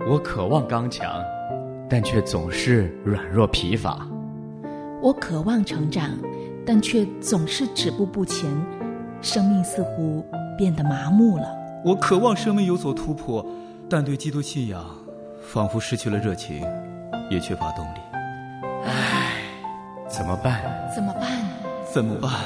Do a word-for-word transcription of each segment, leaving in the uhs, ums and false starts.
我渴望刚强，但却总是软弱疲乏。 我渴望成长，但却总是止步不前，生命似乎变得麻木了。 我渴望生命有所突破，但对基督信仰仿佛失去了热情，也缺乏动力。 唉，怎么办？ 怎么办？ 怎么办？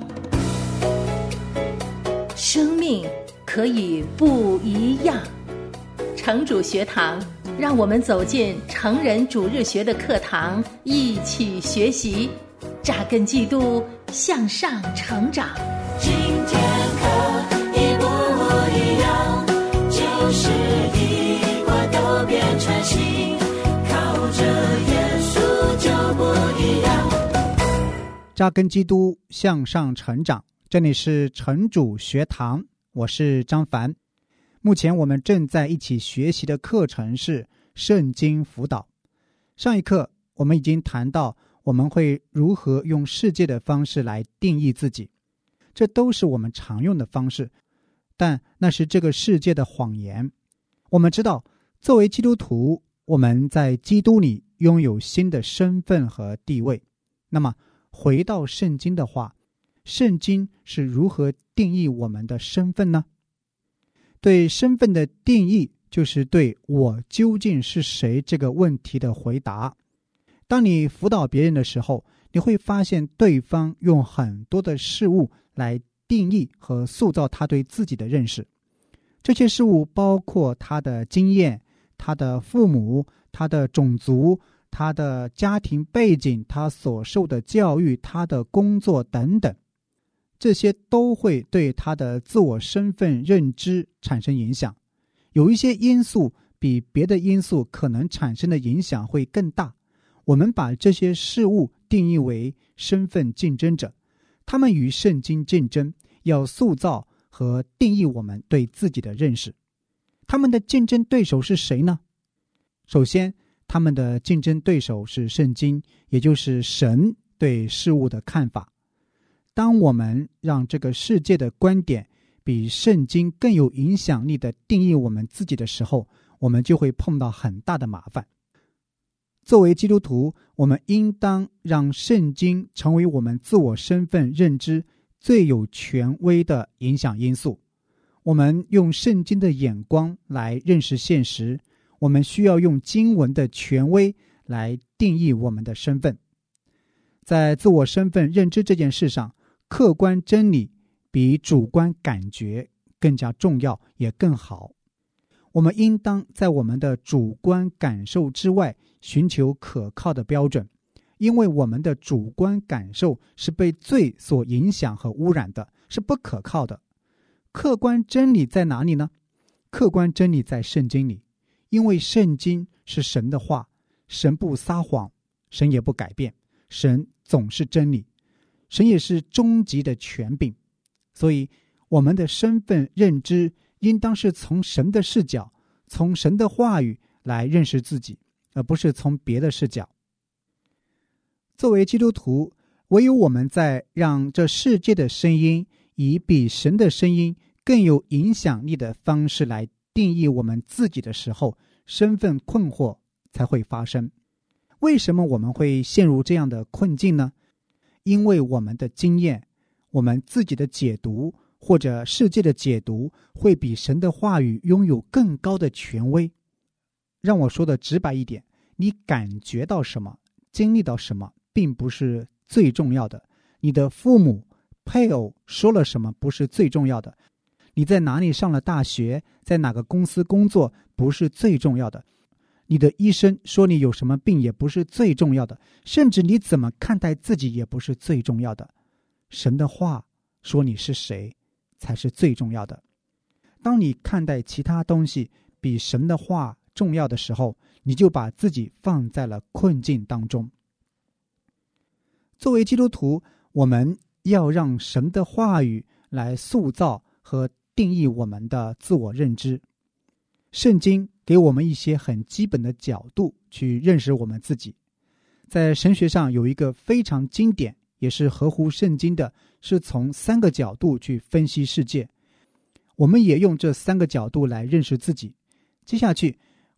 生命可以不一样。城主学堂，让我们走进成人主日学的课堂，一起学习，扎根基督，向上成长。 今天可以不一样，就是一块都变成新，靠着耶稣就不一样。 扎根基督，向上成长。这里是城主学堂，我是张凡。目前我们正在一起学习的课程是圣经辅导。上一课我们已经谈到我们会如何用世界的方式来定义自己，这都是我们常用的方式，但那是这个世界的谎言。我们知道，作为基督徒，我们在基督里拥有新的身份和地位。那么回到圣经的话，圣经是如何定义我们的身份呢？对身份的定义，就是对我究竟是谁这个问题的回答。当你辅导别人的时候，你会发现对方用很多的事物来定义和塑造他对自己的认识。这些事物包括他的经验、他的父母、他的种族、他的家庭背景、他所受的教育、他的工作等等。这些都会对他的自我身份认知产生影响。有一些因素比别的因素可能产生的影响会更大。我们把这些事物定义为身份竞争者，他们与圣经竞争，要塑造和定义我们对自己的认识。他们的竞争对手是谁呢？首先，他们的竞争对手是圣经，也就是神对事物的看法。当我们让这个世界的观点比圣经更有影响力地定义我们自己的时候，我们就会碰到很大的麻烦。作为基督徒，我们应当让圣经成为我们自我身份认知最有权威的影响因素。我们用圣经的眼光来认识现实，我们需要用经文的权威来定义我们的身份。在自我身份认知这件事上，客观真理比主观感觉更加重要，也更好。我们应当在我们的主观感受之外寻求可靠的标准，因为我们的主观感受是被罪所影响和污染的，是不可靠的。客观真理在哪里呢？客观真理在圣经里，因为圣经是神的话，神不撒谎，神也不改变，神总是真理，神也是终极的权柄。所以我们的身份认知应当是从神的视角，从神的话语来认识自己，而不是从别的视角。作为基督徒，唯有我们在让这世界的声音以比神的声音更有影响力的方式来定义我们自己的时候，身份困惑才会发生。为什么我们会陷入这样的困境呢？因为我们的经验，我们自己的解读或者世界的解读会比神的话语拥有更高的权威。让我说的直白一点，你感觉到什么，经历到什么并不是最重要的，你的父母配偶说了什么不是最重要的，你在哪里上了大学，在哪个公司工作不是最重要的，你的医生说你有什么病也不是最重要的，甚至你怎么看待自己也不是最重要的。神的话说你是谁才是最重要的。当你看待其他东西比神的话重要的时候，你就把自己放在了困境当中。作为基督徒，我们要让神的话语来塑造和定义我们的自我认知。圣经给我们一些很基本的角度去认识我们自己。在神学上有一个非常经典也是合乎圣经的，是从三个角度去分析世界。我们也用这三个角度来认识自己。接下去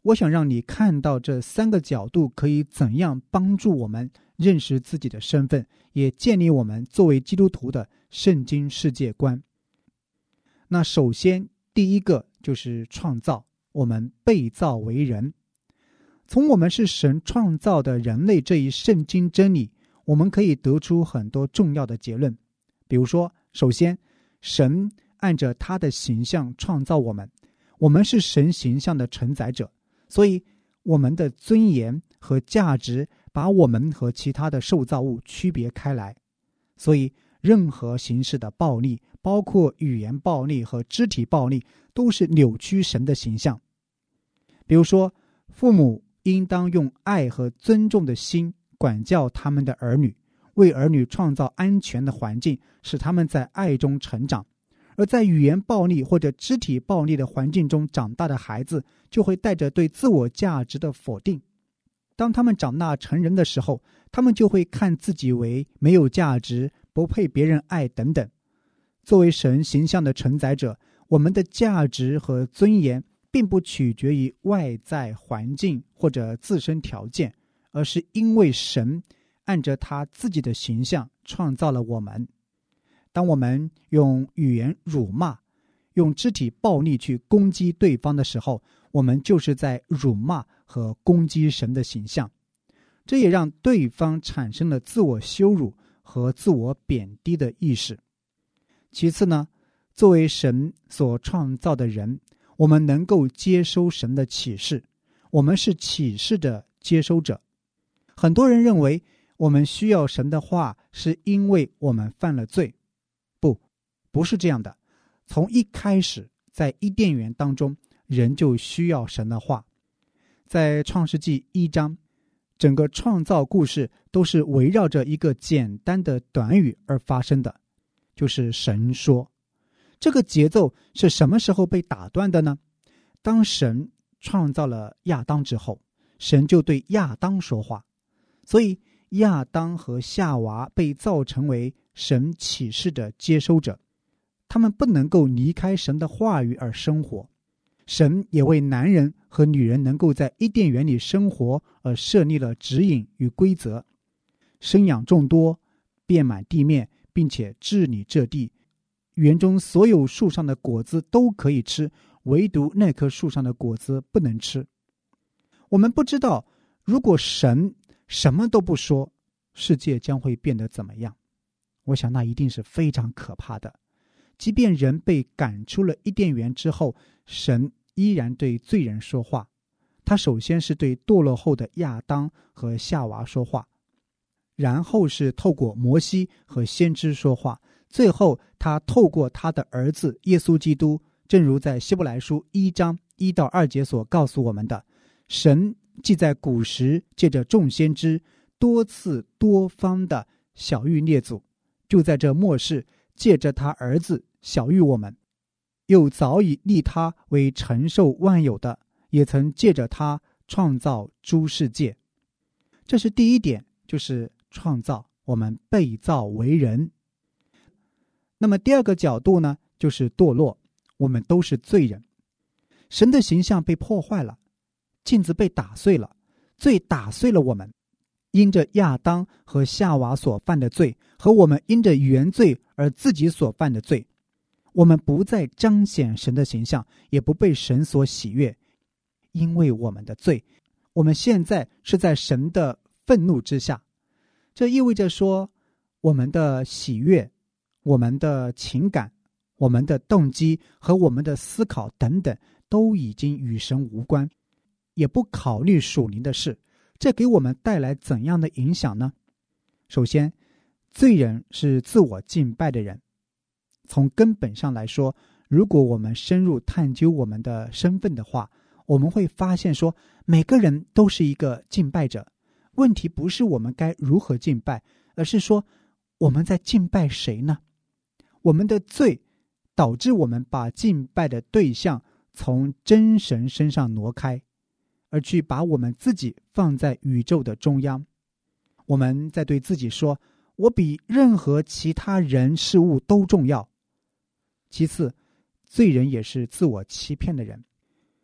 我想让你看到这三个角度可以怎样帮助我们认识自己的身份，也建立我们作为基督徒的圣经世界观。那首先第一个就是创造，我们被造为人。从我们是神创造的人类这一圣经真理，我们可以得出很多重要的结论。比如说，首先，神按着他的形象创造我们，我们是神形象的承载者，所以我们的尊严和价值把我们和其他的受造物区别开来。所以任何形式的暴力，包括语言暴力和肢体暴力，都是扭曲神的形象。比如说，父母应当用爱和尊重的心管教他们的儿女，为儿女创造安全的环境，使他们在爱中成长。而在语言暴力或者肢体暴力的环境中长大的孩子，就会带着对自我价值的否定。当他们长大成人的时候，他们就会看自己为没有价值，不配别人爱等等。作为神形象的承载者，我们的价值和尊严并不取决于外在环境或者自身条件，而是因为神按着他自己的形象创造了我们。当我们用语言辱骂，用肢体暴力去攻击对方的时候，我们就是在辱骂和攻击神的形象，这也让对方产生了自我羞辱和自我贬低的意识。其次呢，作为神所创造的人，我们能够接收神的启示，我们是启示的接收者。很多人认为我们需要神的话是因为我们犯了罪，不，不是这样的。从一开始，在伊甸园当中，人就需要神的话。在创世纪一章，整个创造故事都是围绕着一个简单的短语而发生的，就是神说。这个节奏是什么时候被打断的呢？当神创造了亚当之后，神就对亚当说话，所以亚当和夏娃被造成为神启示的接收者，他们不能够离开神的话语而生活。神也为男人和女人能够在伊甸园里生活而设立了指引与规则：生养众多，遍满地面，并且治理这地。园中所有树上的果子都可以吃，唯独那棵树上的果子不能吃。我们不知道，如果神什么都不说，世界将会变得怎么样？我想那一定是非常可怕的。即便人被赶出了伊甸园之后，神依然对罪人说话。他首先是对堕落后的亚当和夏娃说话，然后是透过摩西和先知说话，最后他透过他的儿子耶稣基督，正如在希伯来书一章一到二节所告诉我们的，神既在古时借着众先知多次多方的晓谕列祖，就在这末世借着他儿子晓谕我们，又早已立他为承受万有的，也曾借着他创造诸世界。这是第一点，就是创造，我们被造为人。那么第二个角度呢，就是堕落，我们都是罪人。神的形象被破坏了，镜子被打碎了，罪打碎了我们。因着亚当和夏娃所犯的罪，和我们因着原罪而自己所犯的罪，我们不再彰显神的形象，也不被神所喜悦。因为我们的罪，我们现在是在神的愤怒之下。这意味着说，我们的喜悦，我们的情感，我们的动机和我们的思考等等，都已经与神无关，也不考虑属灵的事。这给我们带来怎样的影响呢？首先，罪人是自我敬拜的人。从根本上来说，如果我们深入探究我们的身份的话，我们会发现说，每个人都是一个敬拜者。问题不是我们该如何敬拜，而是说我们在敬拜谁呢？我们的罪导致我们把敬拜的对象从真神身上挪开，而去把我们自己放在宇宙的中央。我们在对自己说，我比任何其他人事物都重要。其次，罪人也是自我欺骗的人。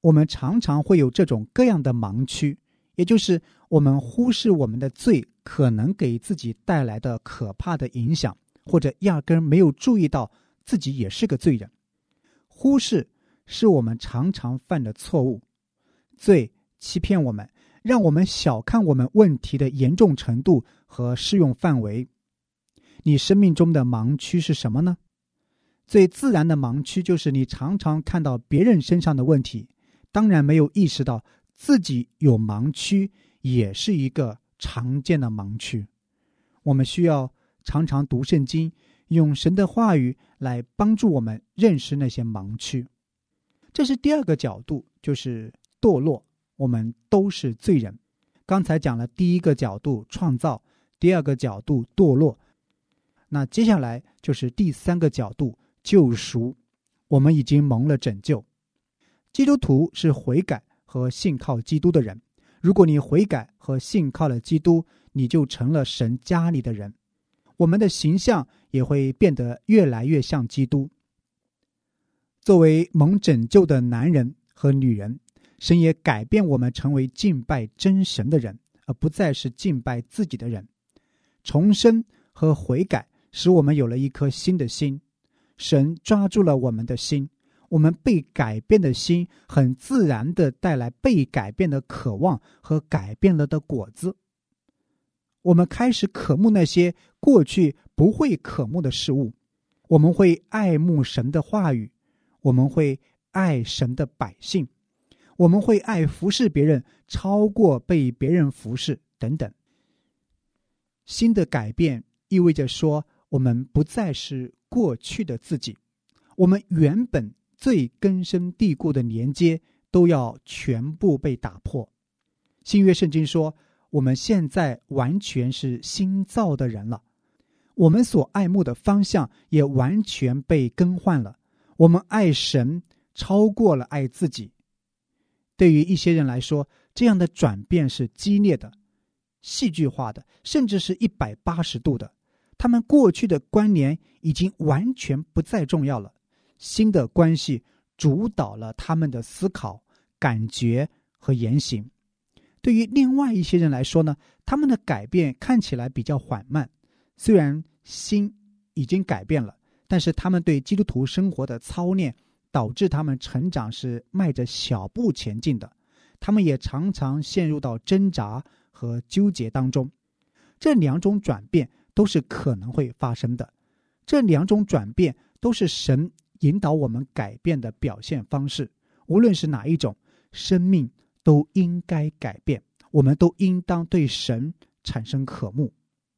我们常常会有这种各样的盲区，也就是我们忽视我们的罪可能给自己带来的可怕的影响，或者压根没有注意到自己也是个罪人。忽视是我们常常犯的错误，罪欺骗我们，让我们小看我们问题的严重程度和适用范围。你生命中的盲区是什么呢？最自然的盲区就是你常常看到别人身上的问题，当然没有意识到自己有盲区，也是一个常见的盲区。我们需要常常读圣经，用神的话语来帮助我们认识那些盲区。这是第二个角度，就是堕落，我们都是罪人。刚才讲了第一个角度创造，第二个角度堕落，那接下来就是第三个角度救赎，我们已经蒙了拯救。基督徒是悔改和信靠基督的人，如果你悔改和信靠了基督，你就成了神家里的人，我们的形象也会变得越来越像基督。作为蒙拯救的男人和女人，神也改变我们成为敬拜真神的人，而不再是敬拜自己的人。重生和悔改使我们有了一颗新的心，神抓住了我们的心，我们被改变的心很自然地带来被改变的渴望和改变了的果子。我们开始渴慕那些过去不会渴慕的事物，我们会爱慕神的话语，我们会爱神的百姓，我们会爱服侍别人超过被别人服侍等等。新的改变意味着说，我们不再是过去的自己，我们原本最根深蒂固的连接都要全部被打破。新约圣经说，我们现在完全是新造的人了，我们所爱慕的方向也完全被更换了，我们爱神超过了爱自己。对于一些人来说，这样的转变是激烈的、戏剧化的，甚至是一百八十度的。他们过去的关联已经完全不再重要了，新的关系主导了他们的思考、感觉和言行。对于另外一些人来说呢，他们的改变看起来比较缓慢，虽然心已经改变了，但是他们对基督徒生活的操练导致他们成长是迈着小步前进的，他们也常常陷入到挣扎和纠结当中。这两种转变都是可能会发生的，这两种转变都是神引导我们改变的表现方式。无论是哪一种，生命都应该改变，我们都应当对神产生渴慕。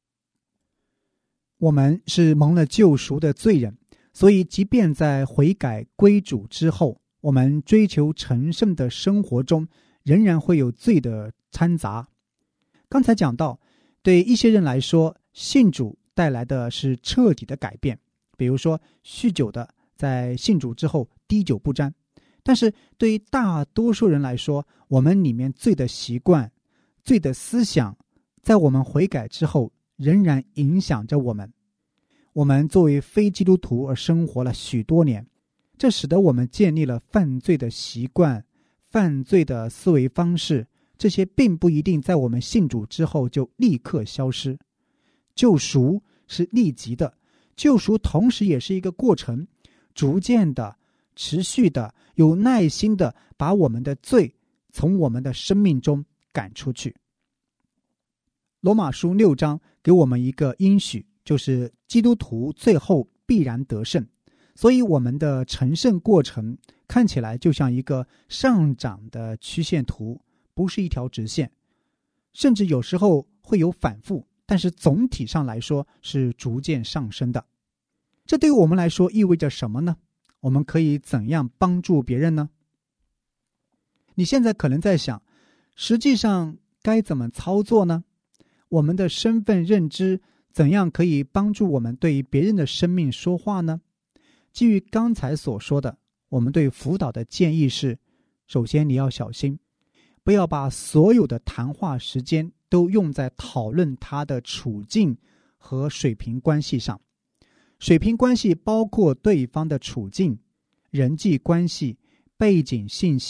我们是蒙了救赎的罪人，所以即便在悔改归主之后，我们追求成圣的生活中仍然会有罪的掺杂。刚才讲到，对一些人来说，信主带来的是彻底的改变，比如说酗酒的在信主之后滴酒不沾。但是对于大多数人来说，我们里面罪的习惯、罪的思想，在我们悔改之后仍然影响着我们。我们作为非基督徒而生活了许多年，这使得我们建立了犯罪的习惯、犯罪的思维方式，这些并不一定在我们信主之后就立刻消失。救赎是立即的，救赎同时也是一个过程，逐渐的、持续的、有耐心的把我们的罪从我们的生命中赶出去。罗马书六章给我们一个应许，就是基督徒最后必然得胜，所以我们的成圣过程看起来就像一个上涨的曲线图，不是一条直线，甚至有时候会有反复，但是总体上来说是逐渐上升的。这对于我们来说意味着什么呢？我们可以怎样帮助别人呢？你现在可能在想，实际上该怎么操作呢？我们的身份认知怎样可以帮助我们对别人的生命说话呢？基于刚才所说的，我们对辅导的建议是，首先你要小心，不要把所有的谈话时间都用在讨论他的处境和水平关系上。水平关系包括对方的处境、人际关系、背景信息、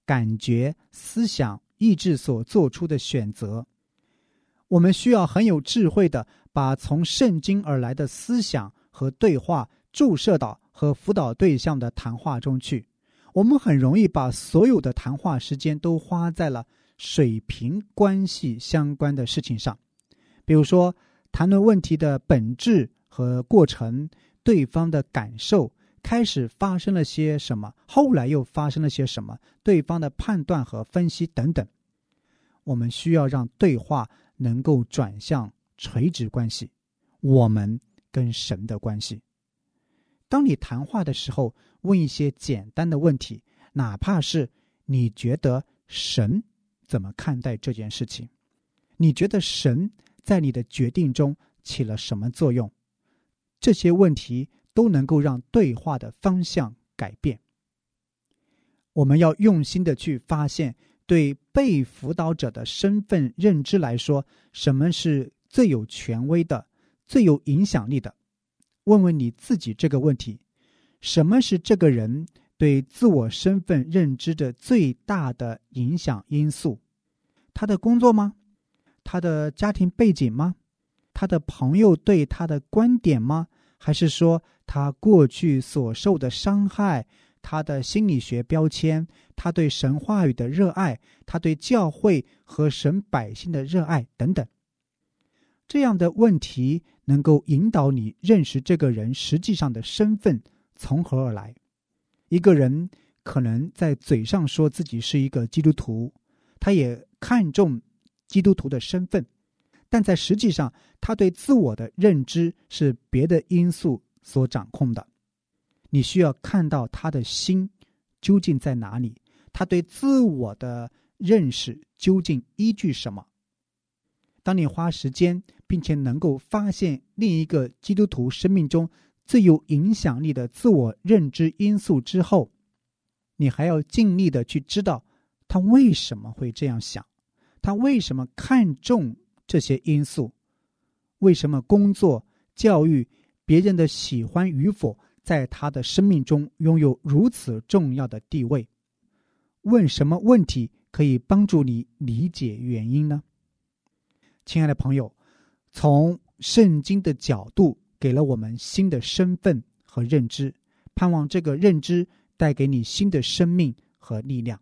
感觉、思想、意志所做出的选择。我们需要很有智慧的把从圣经而来的思想和对话注射到和辅导对象的谈话中去。我们很容易把所有的谈话时间都花在了水平关系相关的事情上，比如说谈论问题的本质和过程，对方的感受，开始发生了些什么，后来又发生了些什么，对方的判断和分析等等。我们需要让对话能够转向垂直关系，我们跟神的关系。当你谈话的时候，问一些简单的问题，哪怕是你觉得神怎么看待这件事情，你觉得神在你的决定中起了什么作用，这些问题都能够让对话的方向改变。我们要用心的去发现，对被辅导者的身份认知来说，什么是最有权威的、最有影响力的。问问你自己这个问题，什么是这个人对自我身份认知的最大的影响因素？他的工作吗？他的家庭背景吗？他的朋友对他的观点吗？还是说他过去所受的伤害，他的心理学标签，他对神话语的热爱，他对教会和神百姓的热爱等等。这样的问题能够引导你认识这个人实际上的身份从何而来。一个人可能在嘴上说自己是一个基督徒，他也看重基督徒的身份，但在实际上他对自我的认知是别的因素所掌控的。你需要看到他的心究竟在哪里，他对自我的认识究竟依据什么。当你花时间并且能够发现另一个基督徒生命中最有影响力的自我认知因素之后，你还要尽力的去知道他为什么会这样想，他为什么看重这些因素，为什么工作、教育、别人的喜欢与否在他的生命中拥有如此重要的地位。问什么问题可以帮助你理解原因呢？亲爱的朋友，从圣经的角度给了我们新的身份和认知，盼望这个认知带给你新的生命和力量。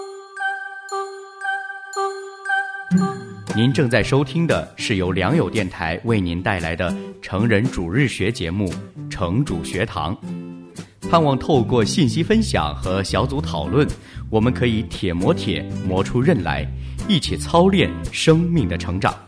您正在收听的是由良友电台为您带来的成人主日学节目《成主学堂》，盼望透过信息分享和小组讨论，我们可以铁磨铁磨出刃来，一起操练生命的成长。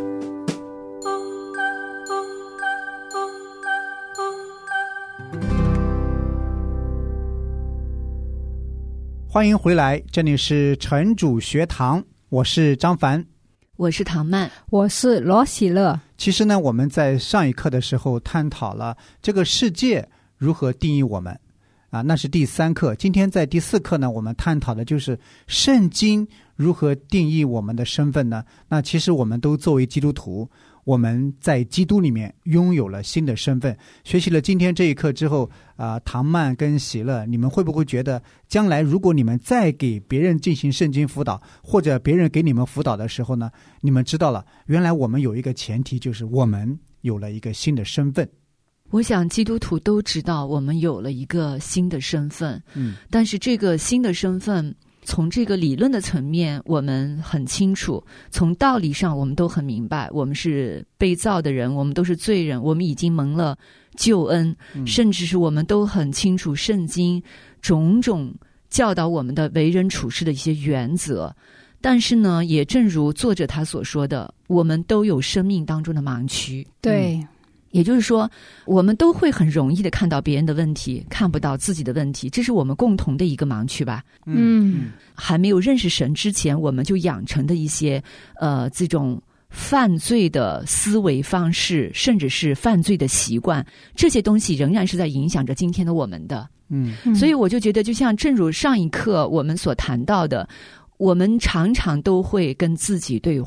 欢迎回来，这里是成主学堂，我是张凡， 我是唐曼， 我是罗喜乐。 其实呢，我们在上一课的时候探讨了这个世界如何定义我们啊，那是第三课。今天在第四课呢，我们探讨的就是圣经如何定义我们的身份呢？那其实我们都作为基督徒，我们在基督里面拥有了新的身份。学习了今天这一课之后啊、呃，唐曼跟喜乐，你们会不会觉得将来如果你们再给别人进行圣经辅导，或者别人给你们辅导的时候呢，你们知道了原来我们有一个前提，就是我们有了一个新的身份。 我想基督徒都知道我们有了一个新的身份， 嗯， 但是这个新的身份从这个理论的层面我们很清楚，从道理上我们都很明白，我们是被造的人，我们都是罪人，我们已经蒙了救恩、嗯、甚至是我们都很清楚圣经种种教导我们的为人处事的一些原则。但是呢，也正如作者他所说的，我们都有生命当中的盲区。 对、 嗯，也就是说我们都会很容易的看到别人的问题，看不到自己的问题，这是我们共同的一个盲区吧。 嗯， 还没有认识神之前，我们就养成的一些呃这种犯罪的思维方式，甚至是犯罪的习惯，这些东西仍然是在影响着今天的我们的。 嗯， 所以我就觉得就像正如上一课我们所谈到的，我们常常都会跟自己对话，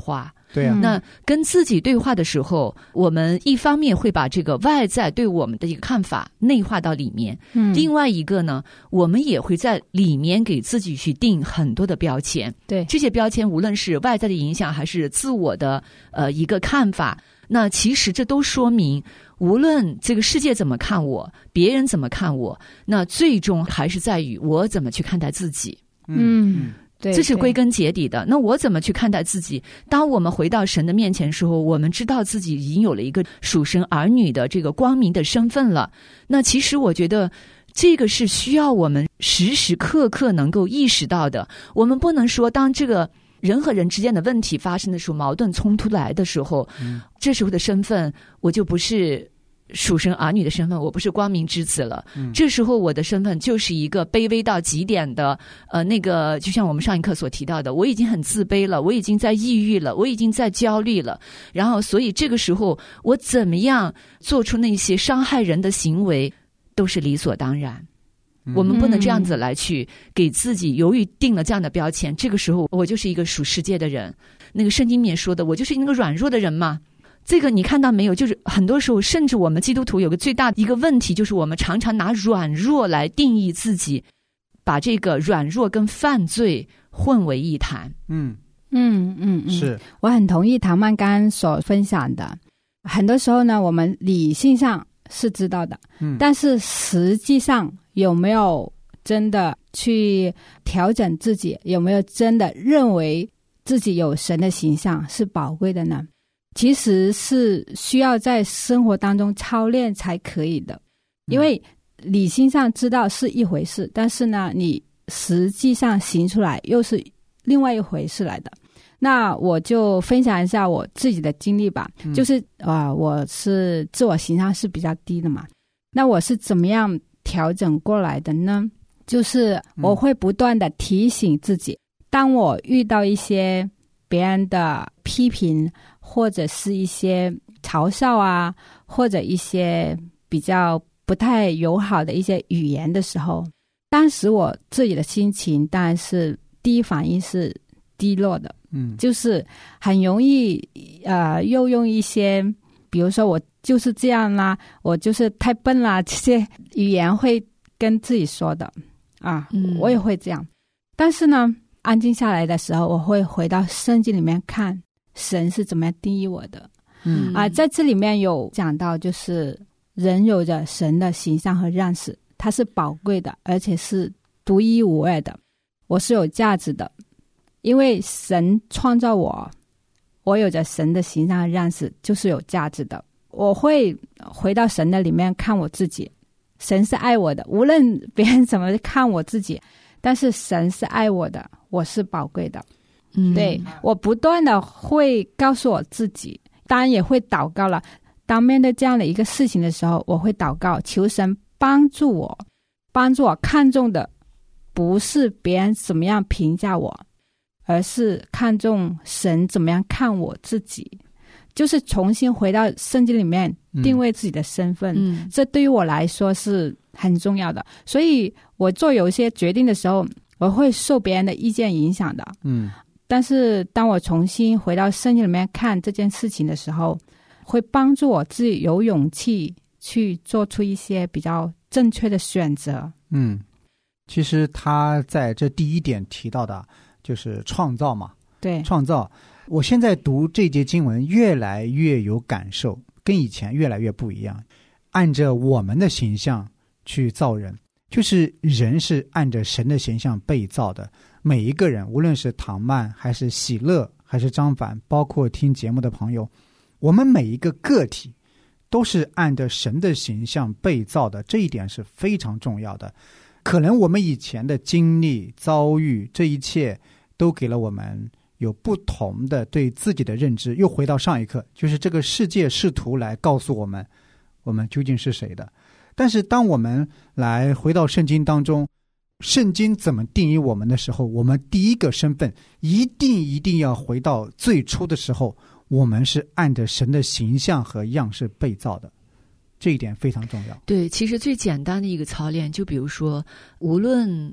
对啊， 那跟自己对话的时候，我们一方面会把这个外在对我们的一个看法内化到里面， 嗯， 另外一个呢，我们也会在里面给自己去定很多的标签。 对， 这些标签无论是外在的影响还是自我的呃一个看法，那其实这都说明无论这个世界怎么看我，别人怎么看我，那最终还是在于我怎么去看待自己。 嗯，对， 这是归根结底的。那我怎么去看待自己？当我们回到神的面前的时候，我们知道自己已经有了一个属神儿女的这个光明的身份了。那其实我觉得这个是需要我们时时刻刻能够意识到的。我们不能说当这个人和人之间的问题发生的时候，矛盾冲突来的时候，嗯、这时候的身份我就不是属神儿女的身份，我不是光明之子了。嗯、这时候我的身份就是一个卑微到极点的，呃，那个就像我们上一课所提到的，我已经很自卑了，我已经在抑郁了，我已经在焦虑了。然后，所以这个时候我怎么样做出那些伤害人的行为，都是理所当然。我们不能这样子来去给自己，由于定了这样的标签，这个时候我就是一个属世界的人。那个圣经里面说的，我就是那个软弱的人嘛。这个你看到没有？就是很多时候，甚至我们基督徒有个最大的一个问题，就是我们常常拿软弱来定义自己，把这个软弱跟犯罪混为一谈。 嗯嗯嗯嗯， 是， 我很同意唐曼刚刚所分享的。很多时候呢，我们理性上是知道的，嗯，但是实际上有没有真的去调整自己，有没有真的认为自己有神的形象是宝贵的呢？其实是需要在生活当中操练才可以的。因为理性上知道是一回事，但是呢你实际上行出来又是另外一回事来的。那我就分享一下我自己的经历吧，嗯、就是啊、呃，我是自我形象是比较低的嘛，那我是怎么样调整过来的呢？就是我会不断的提醒自己，嗯、当我遇到一些别人的批评，或者是一些嘲笑啊，或者一些比较不太友好的一些语言的时候，当时我自己的心情当然是第一反应是低落的，嗯，就是很容易呃，又用一些比如说我就是这样啦，我就是太笨啦，这些语言会跟自己说的啊，嗯、我也会这样。但是呢，安静下来的时候，我会回到圣经里面看神是怎么样定义我的。嗯啊，在这里面有讲到，就是人有着神的形象和样式，它是宝贵的，而且是独一无二的。我是有价值的，因为神创造我，我有着神的形象和样式，就是有价值的。我会回到神的里面看我自己，神是爱我的，无论别人怎么看我自己，但是神是爱我的，我是宝贵的。嗯，对，我不断的会告诉我自己，当然也会祷告了。当面对这样的一个事情的时候，我会祷告，求神帮助我，帮助我看重的不是别人怎么样评价我，而是看重神怎么样看我自己，就是重新回到圣经里面定位自己的身份。嗯，这对于我来说是很重要的。所以我做有一些决定的时候，我会受别人的意见影响的。嗯，但是当我重新回到圣经里面看这件事情的时候，会帮助我自己有勇气去做出一些比较正确的选择。 嗯，其实他在这第一点提到的就是创造嘛。 对， 创造。我现在读这节经文越来越有感受，跟以前越来越不一样。按着我们的形象去造人，就是人是按着神的形象被造的。每一个人，无论是唐曼还是喜乐还是张凡，包括听节目的朋友，我们每一个个体都是按着神的形象被造的，这一点是非常重要的。可能我们以前的经历遭遇，这一切都给了我们有不同的对自己的认知。又回到上一课，就是这个世界试图来告诉我们我们究竟是谁的。但是当我们来回到圣经当中，圣经怎么定义我们的时候，我们第一个身份一定一定要回到最初的时候，我们是按着神的形象和样式被造的，这一点非常重要。 对，其实最简单的一个操练，就比如说无论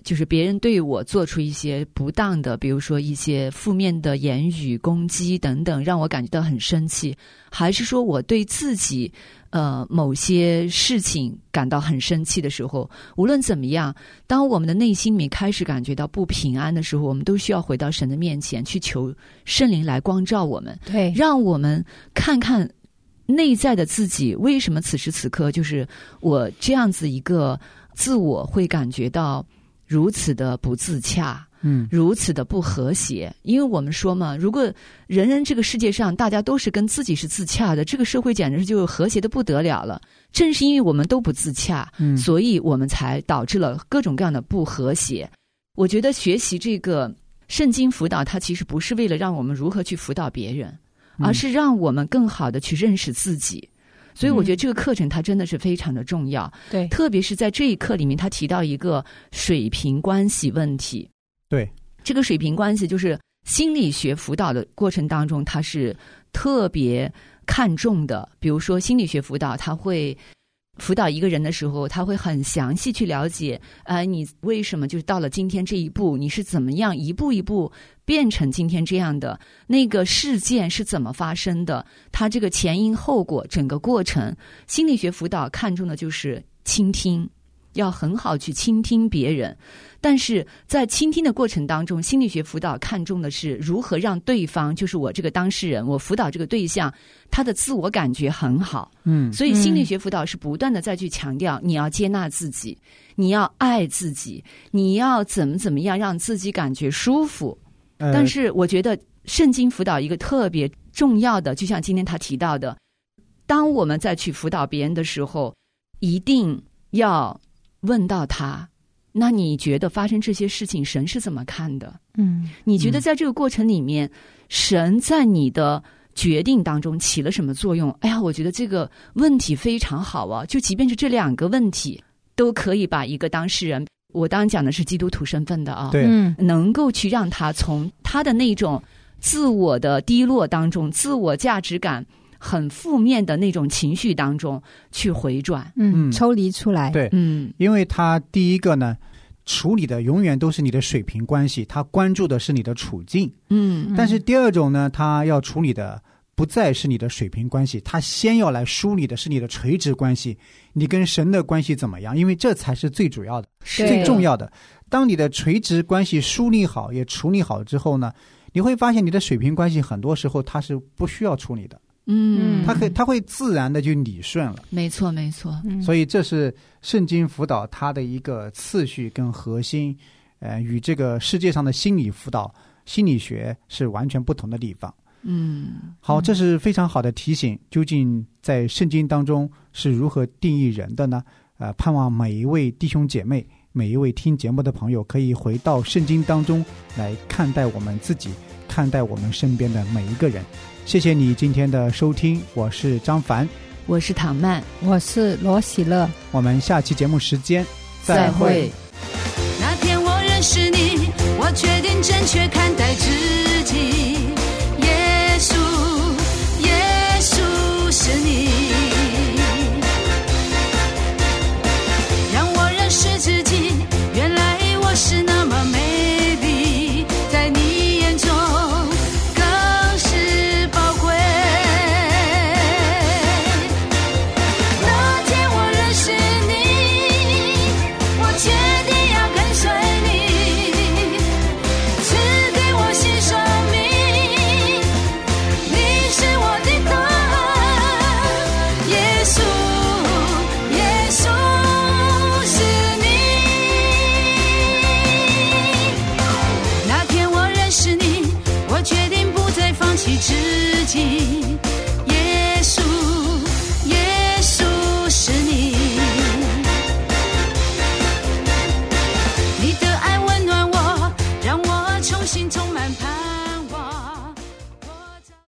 就是别人对我做出一些不当的，比如说一些负面的言语攻击等等，让我感觉到很生气，还是说我对自己呃某些事情感到很生气的时候，无论怎么样，当我们的内心里面开始感觉到不平安的时候，我们都需要回到神的面前去求圣灵来光照我们， 对， 让我们看看内在的自己为什么此时此刻就是我这样子一个自我会感觉到如此的不自洽， 嗯， 如此的不和谐。因为我们说嘛，如果人人这个世界上大家都是跟自己是自洽的，这个社会简直就和谐的不得了了。正是因为我们都不自洽， 嗯， 所以我们才导致了各种各样的不和谐。我觉得学习这个圣经辅导，它其实不是为了让我们如何去辅导别人，而是让我们更好的去认识自己。所以我觉得这个课程它真的是非常的重要， 对， 特别是在这一课里面，他提到一个水平关系问题。 对， 这个水平关系就是心理学辅导的过程当中，它是特别看重的。比如说心理学辅导，他会辅导一个人的时候，他会很详细去了解，呃，你为什么就是到了今天这一步，你是怎么样一步一步变成今天这样的，那个事件是怎么发生的，它这个前因后果整个过程。心理学辅导看重的就是倾听，要很好去倾听别人，但是在倾听的过程当中，心理学辅导看重的是如何让对方，就是我这个当事人，我辅导这个对象，他的自我感觉很好。 嗯， 所以心理学辅导是不断的再去强调，你要接纳自己，你要爱自己，你要怎么怎么样让自己感觉舒服。 呃、 但是我觉得圣经辅导一个特别重要的，就像今天他提到的，当我们再去辅导别人的时候，一定要问到他，那你觉得发生这些事情神是怎么看的？ 嗯， 你觉得在这个过程里面，神在你的决定当中起了什么作用？哎呀，我觉得这个问题非常好啊！就即便是这两个问题，都可以把一个当事人，我当然讲的是基督徒身份的啊， 对， 嗯， 能够去让他从他的那种自我的低落当中，自我价值感很负面的那种情绪当中去回转， 嗯， 嗯抽离出来， 对， 嗯， 因为他第一个呢，处理的永远都是你的水平关系，他关注的是你的处境， 嗯， 但是第二种呢，他要处理的不再是你的水平关系，他先要来梳理的是你的垂直关系，你跟神的关系怎么样？因为这才是最主要的， 是最重要的。当你的垂直关系梳理好，也处理好之后呢，你会发现你的水平关系很多时候它是不需要处理的， 嗯， 它可以它会自然的就理顺了。 没错没错， 嗯， 所以这是圣经辅导它的一个次序跟核心，呃，与这个世界上的心理辅导、心理学是完全不同的地方。 嗯， 好，这是非常好的提醒。究竟在圣经当中是如何定义人的呢？呃，盼望每一位弟兄姐妹、每一位听节目的朋友，可以回到圣经当中来看待我们自己，看待我们身边的每一个人。谢谢你今天的收听，我是张凡， 我是唐曼， 我是罗喜乐， 我们下期节目时间再会。 那天我认识你，我决定正确看待自己。耶稣，耶稣是你，让我认识自己。原来我是那么美丽，在你眼中更是宝贵。那天我认识你，我决定要跟随你，赐给我新生命，你是我的灯。耶稣，耶稣是你。那天我认识你，我决定不再放弃自